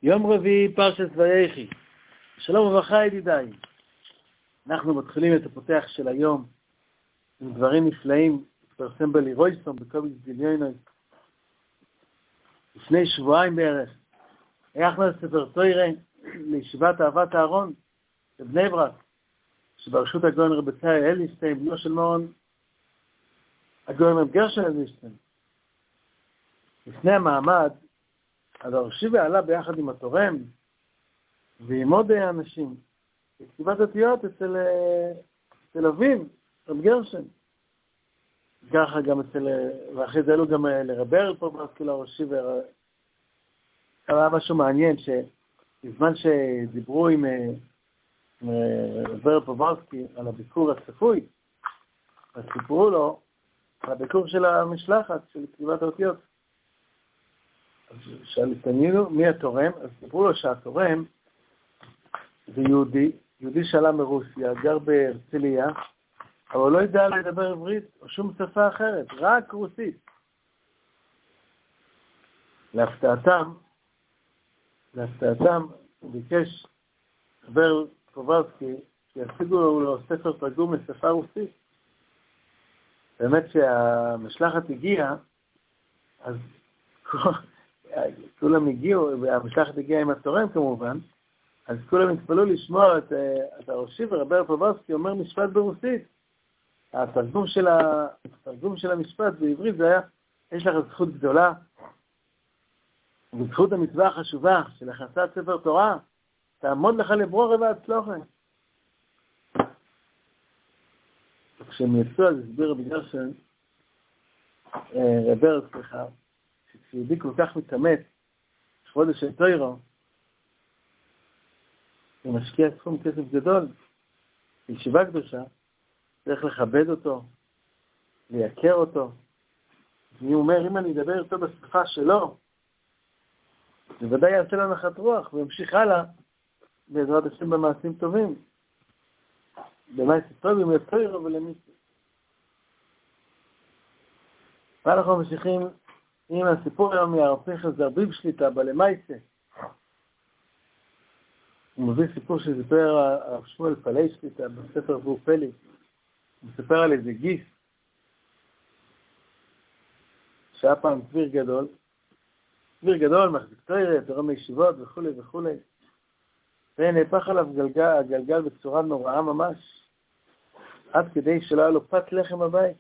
יום רביעי פרשת ויחי. שלום וברכה ידידיי. אנחנו מתחילים את הפותח של היום עם דברים נפלאים. התפרסם בלירויסום בקוביץ גיליונוי לפני שבועיים בערך. הלכנו לספר תורה לישיבת אהבת אהרון בבני ברק, שברשות הגאון רבי צאי אלישטיין, בנו של מורן הגאון רב גרשון אלישטיין. לפני המעמד אז הרשיבה עלה ביחד עם התורם ועם עוד אנשים בכתיבת אותיות אצל אביו, רב גרשון. ככה גם ואחרי זה עלו גם לרבר פה ברסקי לרשיבה. היה משהו מעניין שבזמן שדיברו עם רבר פוברסקי על הביקור הצפוי, אז סיפרו לו על הביקור של המשלחת של כתיבת האותיות. אז שאלתנינו מי התורם, אז סיפרו לו שהתורם זה יהודי שעלה מרוסיה, גר בהרצליה, אבל לא ידע לדבר עברית או שום שפה אחרת, רק רוסית. להפתעתם, ביקש רבר פוברסקי שישיגו לו ספר תרגום לשפה רוסית. באמת שהמשלחת הגיעה, אז כולם הגיעו, והמשלחת הגיעה עם התורם כמובן, אז כולם התפלאו לשמוע את הרשיבה, רבר פוברסקי אומר משפט ברוסית. התרגום של המשפט בעברית זה היה, יש לך זכות גדולה, וזכות המצווה החשובה של הכנסת ספר תורה, תעמוד לך לברור והצלחה. כשהם יצאו אז הסביר בגלל רבר, שכשיהודי כל כך מתאמץ, חודש של תוירו, הוא משקיע סכום כסף גדול, בישיבה קדושה, צריך לכבד אותו, לייקר אותו. אני אומר, אם אני אדבר איתו בשפה שלו, זה ודאי יעשה לו נחת רוח, וימשיך הלאה, בעזרת השם במעשים טובים. במעשים טובים לתוירו ולמיסו. ואנחנו ממשיכים עם הסיפור היום מהרפך זרביב שליטה בלמייסה. הוא מביא סיפור שסיפר הרב שמואל פלאי שליטה בספר והוא פלי. הוא מספר על איזה גיס שהיה פעם דביר גדול, מחזיק תורה, תורה מישיבות וכו' וכו'. ונהפך עליו הגלגל בצורה נוראה ממש, עד כדי שלא היה לו פת לחם בבית.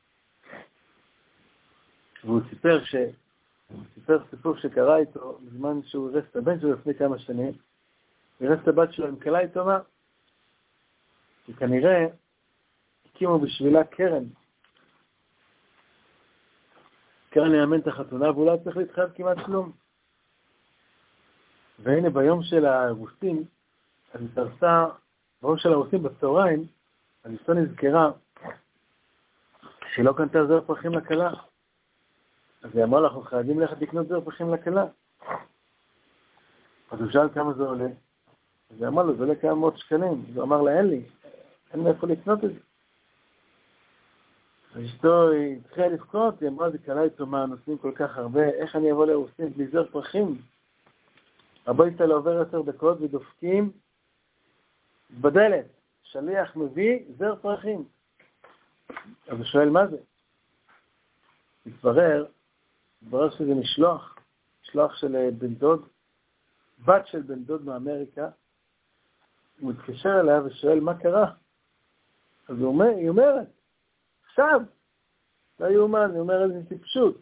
והוא סיפר סיפור שקרה איתו בזמן שהוא הרס את הבן שלו לפני כמה שנים. הוא הרס את הבת שלו עם כלה איתו מה? שכנראה הקימו בשבילה קרן לאמן את החתונה, ואולי צריך להתחייב כמעט כלום. והנה ביום של הרוסים, אז התארסה, ביום של הרוסים בצהריים, אז אשתו נזכרה שהיא לא קנתה זר פרחים לכלה. אז היא אמרה לה, אנחנו חייבים ללכת לקנות זר פרחים לכלה. אז הוא שאל כמה זה עולה. אז היא אמרה לו, זה עולה כמה מאות שקלים. אז הוא אמר לה, אין מאיפה לקנות את זה. אשתו התחילה לבכות, היא אמרה, זה קלה איתו מה, נוסעים כל כך הרבה, איך אני אבוא לרוסים בלי זר פרחים? הביתה לא עובר 10 דקות ודופקים בדלת. שליח מביא זר פרחים. אז הוא שואל מה זה? התברר שזה משלוח של בן דוד, בת של בן דוד מאמריקה. הוא מתקשר אליה ושואל מה קרה? אז היא אומרת, עכשיו, לא יאומן, היא אומרת איזה טיפשות.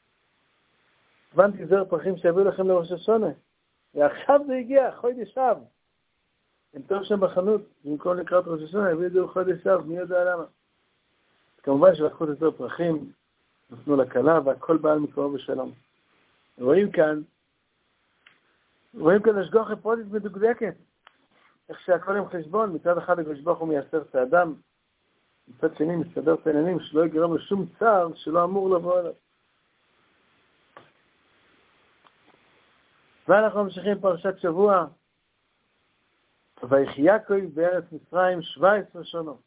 הבנתי זר פרחים שהביאו לכם לראש השונה. ועכשיו זה הגיע, חודש אב. הם טוב שם בחנות, במקום לקראת ראש השונה, הביאו את זה חודש אב, מי יודע למה. כמובן שלקחו את זר פרחים, נתנו לכלה, והכל בעל מקרוב בשלום. רואים כאן השגחה פרטית מדוקדקת. איך שהכל עם חשבון, מצד אחד הקדוש הוא מייסר את האדם, מצד שני מסתדר את העניינים שלא יגרם לשום צער שלא אמור לבוא אליו. ואנחנו ממשיכים פרשת שבוע. ויחי יעקב בארץ מצרים 17 שנות.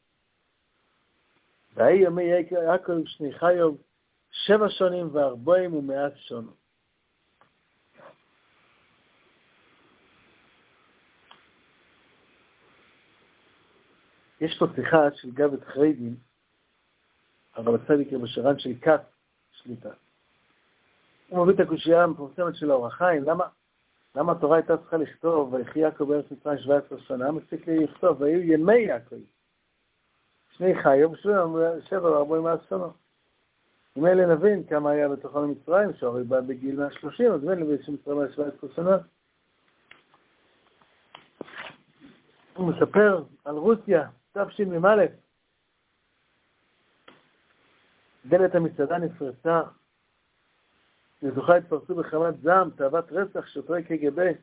והי ימי יעקב שני חיוב 7 שנים ו40 ו100 שנות. יש פה שיחה של גבת חריידים, הרב הצדיק רב שרן של כת שליטה. הוא מביא את הקושייה המפורסמת של האור החיים, למה התורה הייתה צריכה לכתוב, ויחי יעקב בארץ מצרים 17 שנה, מספיק לי לכתוב, והיו ימי יעקב. שני חיו, 740 שנה. אם אלה נבין כמה היה בתוכן מצרים, שהרי בא בגיל 130, אז בין לבי שמצרים היה 17 שנה. הוא מספר על רוסיה, תשמ"א. דלת המסעדה נפרצה, לזוכה התפרצו בחמת זעם, תאוות רצח, שוטרי קג"ב.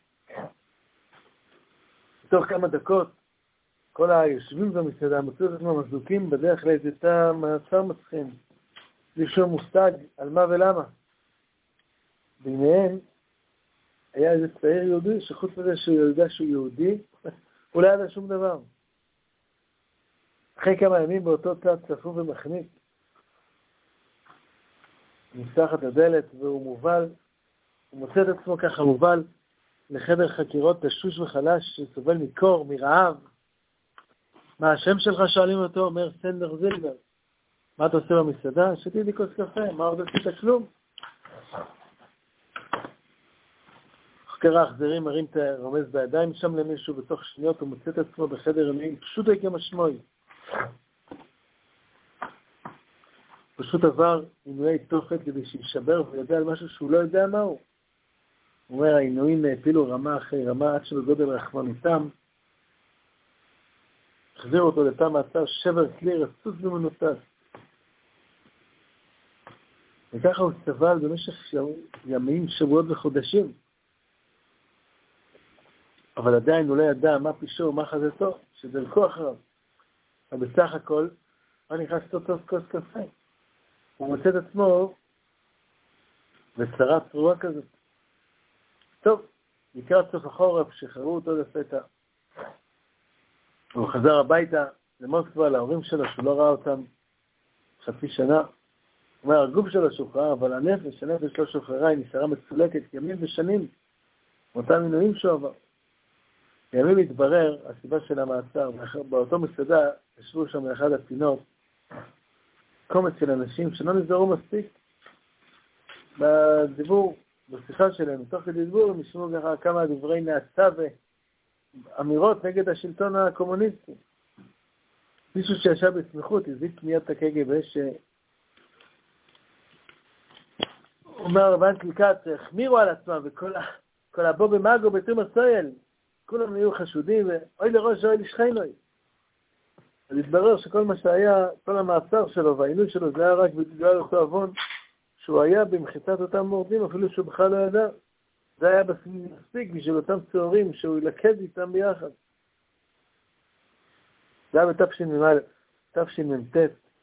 בתוך כמה דקות, כל היושבים במסעדה מצאו את עצמם מזוקים בדרך לאיזה תא מעצר מצחים. בלי שום מושג על מה ולמה. ביניהם היה איזה צעיר יהודי, שחוץ מזה שהוא יודע שהוא יהודי, הוא לא ידע שום דבר. אחרי כמה ימים באותו צד צפוף ומחניק, נפתחת הדלת והוא מובל, הוא מוצא את עצמו ככה מובל לחדר חקירות תשוש וחלש שסובל מקור, מרעב. מה השם שלך? שואלים אותו, אומר סנדר זילבר. מה אתה עושה במסעדה? שתיתי כוס קפה, מה עוד עשית? כלום. חוקר האכזרי מרים את הרומז בידיים שם למישהו, בתוך שניות הוא מוצא את עצמו בחדר ימיים, פשוט הייתי משמעוי. פשוט עבר עינויי תופת כדי שישבר ויודע על משהו שהוא לא יודע מהו. הוא אומר, העינויים הפילו רמה אחרי רמה עד שבגודל רחמנותם. החזיר אותו לתא מעצר, שבר כלי רצוץ ומנותק. וככה הוא סבל במשך ימים, שבועות וחודשים. אבל עדיין הוא לא ידע מה פישו ומה חזתו, שדרכו אחריו. אבל בסך הכל, מה נכנס אותו כוס קפה? הוא מוצא את עצמו בצרה צרורה כזאת. טוב, לקראת סוף החורף, שחררו אותו לפתע. הוא חזר הביתה למוסקבה, להורים שלו, שהוא לא ראה אותם חצי שנה. הוא אומר, הגוף שלו שוחרר, אבל הנפש לא שוחררה, היא נשארה מצולקת ימים ושנים, אותם מינויים שהוא עבר. ימים התברר, הסיבה של המעצר, באותו מסעדה, ישבו שם לאחד הפינות, קומץ של אנשים שלא נזהרו מספיק בדיבור, בשיחה שלהם, תוך כדי דיבור, הם ישמעו כמה דברי נאצה ואמירות נגד השלטון הקומוניסטי. מישהו שישב בסמיכות, הזיק מיד את הקג"ב, אומר רבן קלקת, החמירו על עצמם, וכל הבו במאגו בתום הסויל, כולם היו חשודים, ואוי לראש, אוי לשכנוי. אז התברר שכל מה שהיה, כל המעצר שלו והעינוי שלו, זה היה רק בגלל אותו אבון, שהוא היה במחיצת אותם מורדים, אפילו שהוא בכלל לא ידע. זה היה מספיק בשביל אותם צהורים, שהוא ילכד איתם ביחד. זה היה בתשמ"ט.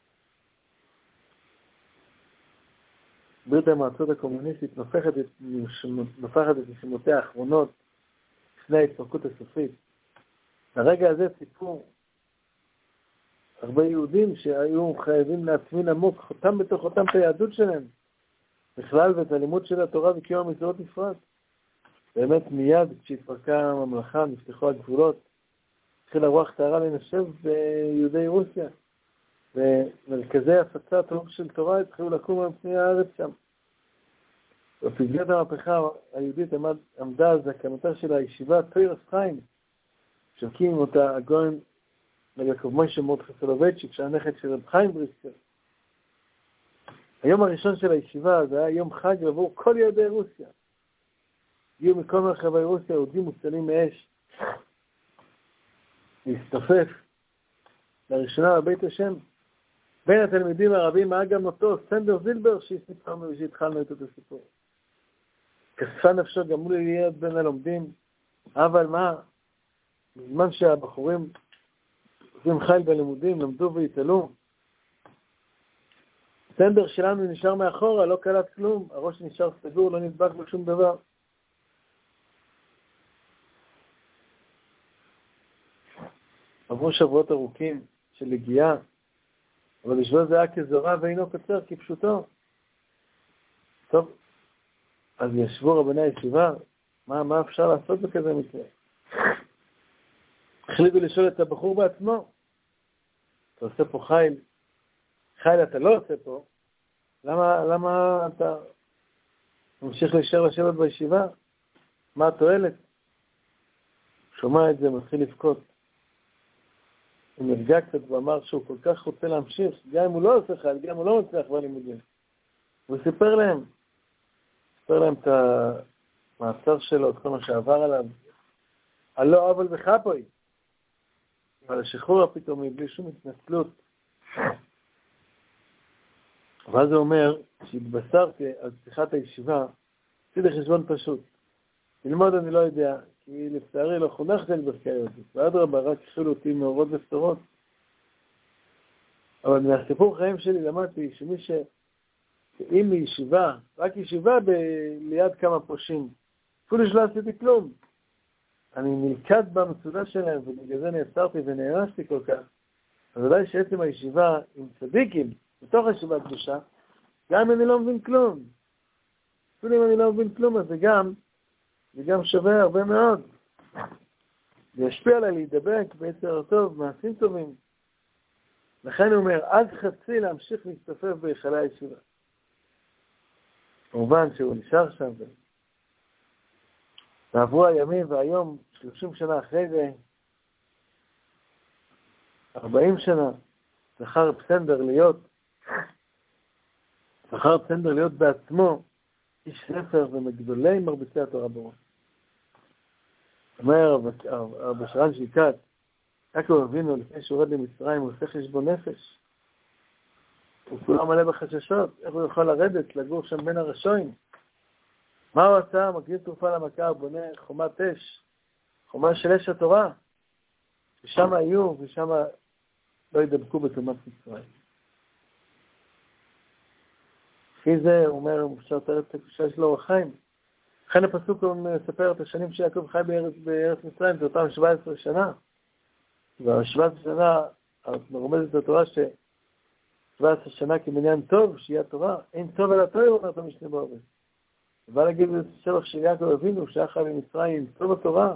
ברית המועצות הקומוניסטית נופחת את משימותיה האחרונות לפני ההתפרקות הסופית. לרגע הזה סיפור הרבה יהודים שהיו חייבים להטמין עמוק חותם בתוך אותם את היהדות שלהם, בכלל ואת הלימוד של התורה וקיום המצוות נפרד. באמת מיד כשהתפרקה הממלכה נפתחו הגבולות, התחילה רוח טהרה לנשב ביהודי רוסיה, ומרכזי הפצת רוח של תורה התחילו לקום על פני הארץ שם. בפסגת המהפכה היהודית עמדה אז הקמתה של הישיבה תוירס חיים, שהקים אותה הגאון יעקב מוישה מרדכי סולובייצ'יק, שהנכד של רב חיים בריסקר. היום הראשון של הישיבה זה היה יום חג עבור כל יהודי רוסיה. הגיעו מכל מרחבי רוסיה, יהודים מוצלים מאש, להסתופף לראשונה בבית השם. בין התלמידים הערבים היה גם אותו סנדר זילבר שהתחלנו את אותו סיפור. כספה נפשו גם מול להיות בין הלומדים, אבל מה? בזמן שהבחורים עושים חיל בלימודים, למדו והתעלו, סנדר שלנו נשאר מאחורה, לא קלט כלום, הראש נשאר סגור, לא נדבק בשום דבר. עברו שבועות ארוכים של הגיעה, אבל בשביל זה היה כזורה ואינו קצר, כפשוטו. טוב, אז ישבו רבני הישיבה, מה אפשר לעשות בכזה מקרה? החליטו לשאול את הבחור בעצמו. אתה עושה פה חיל, חיל אתה לא עושה פה, למה אתה ממשיך להישאר לשבת בישיבה? מה התועלת? שומע את זה, מתחיל לבכות. הוא נרגע קצת ואמר שהוא כל כך רוצה להמשיך, גם אם הוא לא עושה חיל, גם אם הוא לא מצליח בלימודים. הוא סיפר להם את המעצר שלו, את כל מה שעבר עליו. על לא עוול וחפוי. אבל השחרור הפתאומי, בלי שום התנצלות. ואז הוא אומר, כשהתבשרתי על פתיחת הישיבה, עשיתי חשבון פשוט. ללמוד אני לא יודע, כי לצערי לא חונכתי על ברכי היהודית. ואדרבה, רק החילו אותי מאורות וסתורות. אבל מהסיפור חיים שלי למדתי אם ישיבה, רק ישיבה ליד כמה פושעים, אפילו שלא עשיתי כלום. אני נלכד במצודה שלהם, ובגלל זה נעצרתי ונערשתי כל כך. אז ודאי שעצם הישיבה עם צדיקים, בתוך הישיבה הקדושה, גם אם אני לא מבין כלום. אפילו אם אני לא מבין כלום, אז זה גם שווה הרבה מאוד. זה ישפיע עליי להידבק ביצר הטוב, מעשים טובים. לכן הוא אומר, עד חצי להמשיך להצטופף בהיכלי הישיבה. כמובן שהוא נשאר שם. ועברו הימים והיום, 30 שנה אחרי זה, 40 שנה, זכר פסנדר להיות בעצמו איש ספר ומגדולי מרביצי התורה בראש. אומר הרב שרן שיקת, יעקב אבינו לפני שהוא יורד למצרים, הוא עושה חשבון נפש. הוא כולו מלא בחששות, איך הוא יכול לרדת, לגור שם בין הרשועים. מה הוא עשה? מקדים תרופה למכה, הוא בונה חומת אש, חומה של אש התורה, ששם היו ושם לא ידבקו בתומת מצרים. לפי זה הוא אומר, הוא אפשר לתאר את הקדושה של אור החיים. לכן הפסוק הוא מספר את השנים שיעקב חי בארץ מצרים, זה אותם 17 שנה. ו-17 שנה, מרומזת התורה ש17 שנה כמניין טוב, שיהיה התורה, אין טוב על התורה, אומר את המשנה בעובד. ובא להגיד את השבח של יעקב אבינו, שהיה חי במצרים, טוב התורה.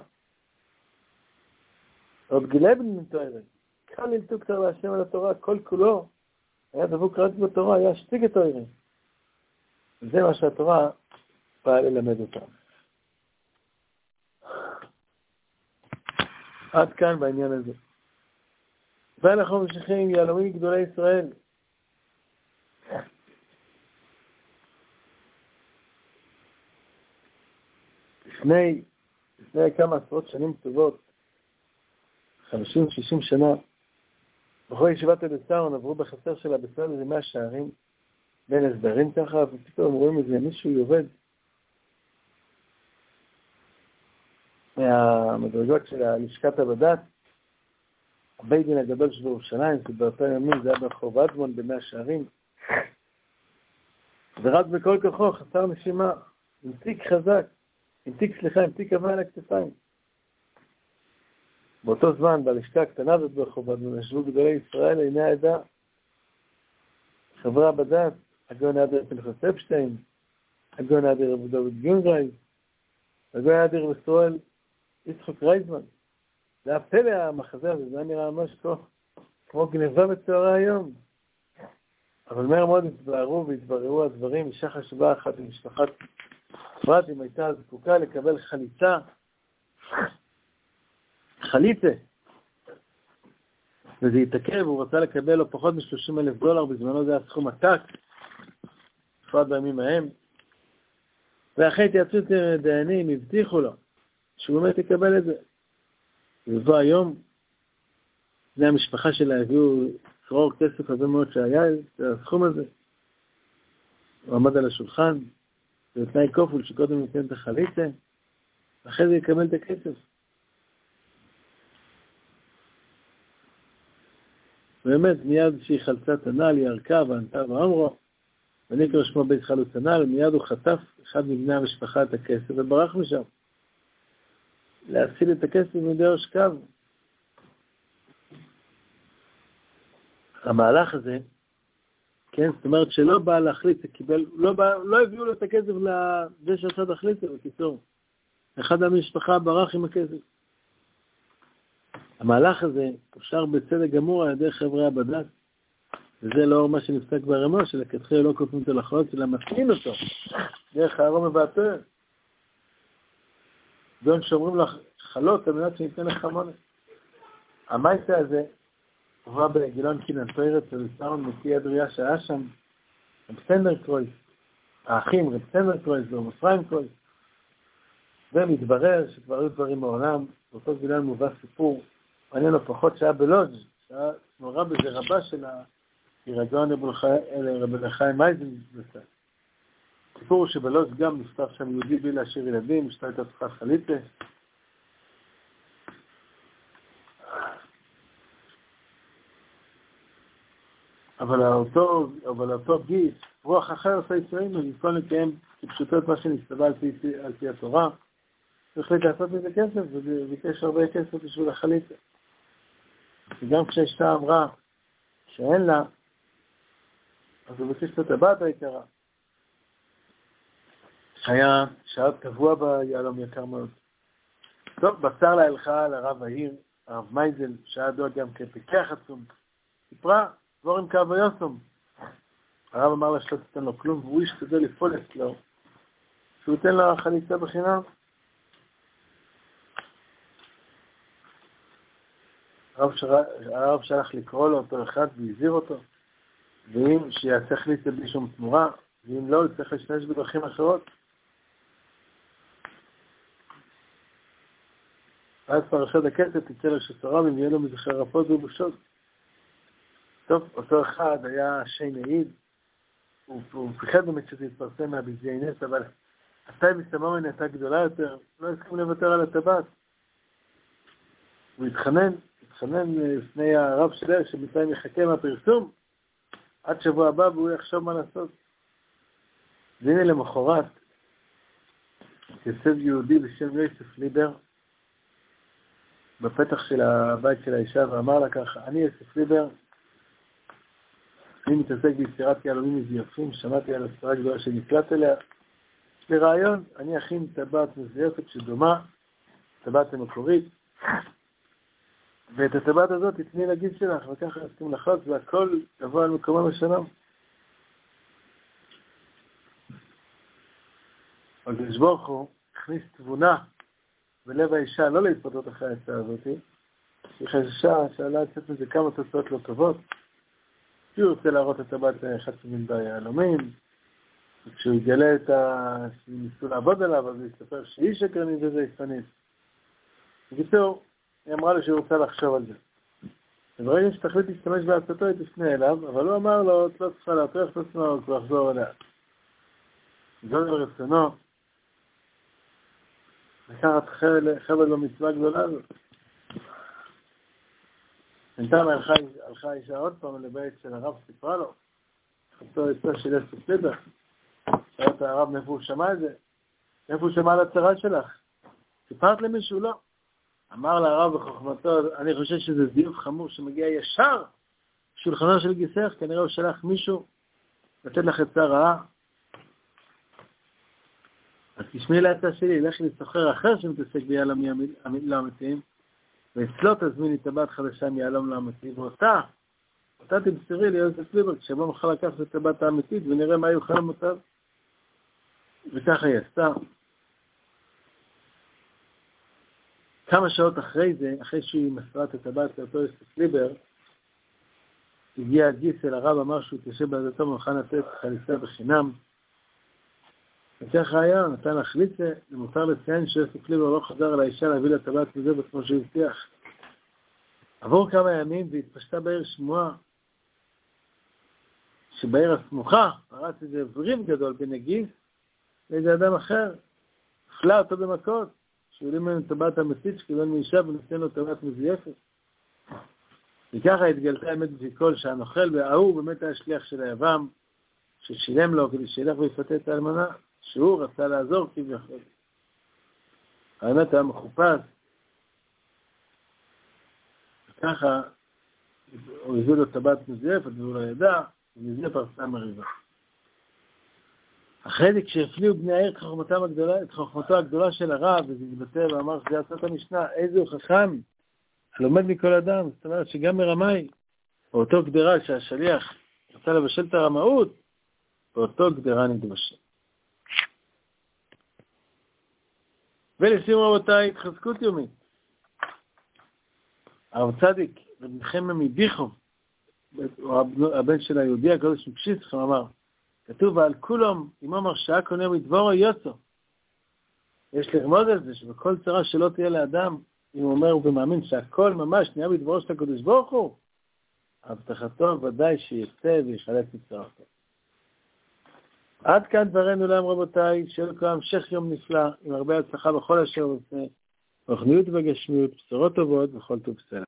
עוד גילה בן תורה. קל ללתו קצר להשם על התורה, כל כולו, היה דבוק רק בתורה, היה שתיק את תורה. וזה מה שהתורה באה ללמד אותם. עד כאן בעניין הזה. ואנחנו ממשיכים יהלומים גדולי ישראל. לפני כמה עשרות שנים טובות, 50-60 שנה, בחורי ישיבת אביתר עברו בחצר שלה בסביב איזה 100 שערים, בין הסדרים ככה, ופתאום רואים איזה מישהו יורד מהמדרגות של לשכת הבד"ץ, הבית דין הגדול של ירושלים, שבאותם ימים זה היה ברחוב אדמון ב100 שערים, ורק בכל כוחו חסר נשימה, עם תיק חזק, עם תיק אבן על הכתפיים. באותו זמן, בלשכה הקטנה הזאת ברחוב אדמון, ישבו גדולי ישראל לעיני העדה, חברי הבד"ץ, הגאון אדיר פנחס אפשטיין, הגאון אדיר רב דוד גינגרייז, הגאון אדיר מסואל יצחק רייזמן. זה הפלא המחזה הזה, זה היה נראה ממש כמו גנבה בצהרי היום. אבל מהר מאוד התבהרו והתבררו הדברים, אישה חשובה אחת במשפחת פרטים הייתה זקוקה לקבל חליצה, וזה התעכב, הוא רצה לקבל לו פחות $30,000, בזמנו זה היה סכום עתק, בפרט בימים ההם, ואחרי התייעצות דיינים הבטיחו לו, שהוא באמת יקבל את זה. ובוא היום, בני המשפחה שלה הביאו צרור כסף הרבה מאוד שהיה, זה הסכום הזה, הוא עמד על השולחן, בתנאי כופול שקודם ניתן את החליצה, ואחרי זה יקבל את הכסף. באמת, מיד שהיא חלצה את הנעל, היא ערכה וענתה ואמרו, ונקרא שמו בית חלוץ הנעל, מיד הוא חטף אחד מבני המשפחה את הכסף וברח משם. להציל את הכסף מידי השכב. המהלך הזה, כן, זאת אומרת שלא בא להחליט, לא הביאו לו את הכסף לזה שעשה את החליט, בקיצור. אחד המשפחה ברח עם הכסף. המהלך הזה אושר בצדק גמור על ידי חברי הבד"ץ, וזה לאור מה שנפסק ברמ"א, שלכתחילה לא כופים אותו לחלות, אלא מתאים אותו דרך הארון מבעתו. דון שאומרים לך חלות על מנת שניתן לך מונה. המייסה הזה הובא בגילון קינן תוירת של סאון מפי הדריה שהיה שם רב סנדר קרויס, האחים רב סנדר קרויס ורב אפרים קרויס, ומתברר שכבר היו דברים מעולם. באותו גילון מובא סיפור מעניין לו פחות שהיה בלודג', שהיה נורא בזה רבה של הירגון רבי לחיים מייזנבסר. סיפור הוא שבלודג' גם נפטר שם יהודי בלי להשאיר ילדים, אשתו הייתה צריכה חליצה. אבל אותו גיס, רוח אחר עשה ישראלים, במקום לקיים כפשוטות מה שנסתבע על פי התורה, הוא החליט לעשות מזה כסף, וביקש הרבה כסף בשביל החליצה. וגם כשאשתה אמרה שאין לה, אז הוא ביקש את הטבעת היקרה. היה שעה קבוע ביעלום יקר מאוד. טוב, בשר לה הלכה לרב העיר, הרב מייזל, שהיה דואג גם כפיקח עצום. סיפרה, דבור עם כאב ויוסום. הרב אמר לה שלא תיתן לו כלום, והוא השתדל לפעול אצלו, שהוא ייתן לה חליצה בחינם. הרב שלח לקרוא לו אותו אחד והזהיר אותו, ואם שיעשה חליצה בלי שום תמורה, ואם לא, צריך להשתמש בדרכים אחרות. אז פרשת הכסף תצא לשסוריו, אם יהיה לו מזה חרפות ובושות. טוב, אותו אחד היה שי נעיד, הוא פחד באמת שזה יתפרסם מהביזי נס, אבל עתה מסתממן הייתה גדולה יותר, לא הסכים לוותר על הטבעת. הוא התחנן לפני הרב שלו, שבינתיים יחכה מהפרסום, עד שבוע הבא והוא יחשוב מה לעשות. והנה למחרת, יוסף יהודי בשם יוסף ליבר, בפתח של הבית של האישה, ואמר לה ככה, אני יוסף ליבר, אני מתעסק ביצירת יהלומים מזויפים, שמעתי על הספרה גדולה שנקלט אליה. לרעיון, אני אכין טבעת מזויפת שדומה, טבעת המקורית, ואת הטבעת הזאת תתני לגיס שלך, וככה נסכים לחוץ, והכל יבוא על מקומו בשלום. הקדוש ברוך הוא הכניס תבונה בלב האישה, לא להתפתות אחרי העצה הזאת, היא חששה שעלה לצאת מזה כמה תוצאות לא טובות, כי הוא רוצה להראות את הטבעת חצומים ביהלומים, וכשהוא יגלה את שניסו לעבוד עליו, אז הוא יספר שהיא שקרנית וזה יפנית. בקיצור, היא אמרה לו שהוא רוצה לחשוב על זה. וברגע שתחליט להשתמש בהצעתו, היא תפנה אליו, אבל הוא אמר לו, את לא צריכה להטריח את עצמו, הוא כבר לחזור אליה. זאת ברצונו, לקחת חבל במצווה גדולה הזאת. בינתיים הלכה האישה עוד פעם לבית של הרב, סיפרה לו, חצור עצה של יוסף ליבר. שאלה את הרב מאיפה הוא שמע את זה, מאיפה הוא שמע על הצרה שלך. סיפרת למישהו? לא. אמר לרב בחוכמתו, אני חושב שזה זיוף חמור שמגיע ישר שולחנו של גיסך, כנראה הוא שלח מישהו לתת לך עצה רעה. אז תשמעי לעצה שלי, לך לסוחר אחר שמתעסק ביהלום לא אמיתיים, ואצלו תזמיני טבעת חדשה מיהלום לא אמיתי, ואותה תמסרי ליוסף ליבר, כשבא נוכל לקחת את הטבעת האמיתית ונראה מה יהיו חלומותיו. וככה היא עשתה. כמה שעות אחרי זה, אחרי שהיא מסרה את הטבעת לאותו יוסף ליבר, הגיע הגיס אל הרב, אמר שהוא תשב בעדתו מוכן לתת חליצה בחינם. וככה היה, נתן החליצה, ומותר לציין שיוסף ליבר לא חזר על האישה להביא לטבעת מזה כמו שהוא הבטיח. עבור כמה ימים והתפשטה בעיר שמועה, שבעיר הסמוכה פרץ איזה וריב גדול בין הגיס לאיזה אדם אחר, הפלה אותו במכות, שיולים ממנו טבעת אמיתית שקיבל מאישה ונותן לו טבעת מזויפת. וככה התגלתה האמת בכל שהנוכל וההוא באמת היה שליח של היבם, ששילם לו כדי שילך ויפתה את האלמנה, שהוא רצה לעזור כביכול. האמת היה מחופש. וככה הוא הביא לו טבעת מזויפת והוא לא ידע, ומזה פרצה מריבה. אחרי זה כשהפליאו בני העיר את חוכמתו הגדולה של הרב, וזה התבטא ואמר שזה עצת המשנה, איזה הוא חכם, הלומד מכל אדם, זאת אומרת שגם מרמאי, באותו גדרה שהשליח רצה לבשל את הרמאות, באותו גדרה נתבשל. ולסיום רבותיי, התחזקות יומית. הרב צדיק, רב נחמיה מדיחוב, הבן של היהודי הקדוש מפשיסט, אמר, כתוב על כולם, אם אמר שעה קונה מדבורו יוצא. יש ללמוד על זה שבכל צרה שלא תהיה לאדם, אם הוא אומר ומאמין שהכל ממש נהיה בדברו של הקדוש ברוך הוא, הבטחתו ודאי שיצא ויחלץ מצרתו. עד כאן דברנו להם רבותיי, שיהיה לכם המשך יום נפלא, עם הרבה הצלחה בכל אשר עושה, רוחניות וגשמיות, בשורות טובות וכל טוב סלע.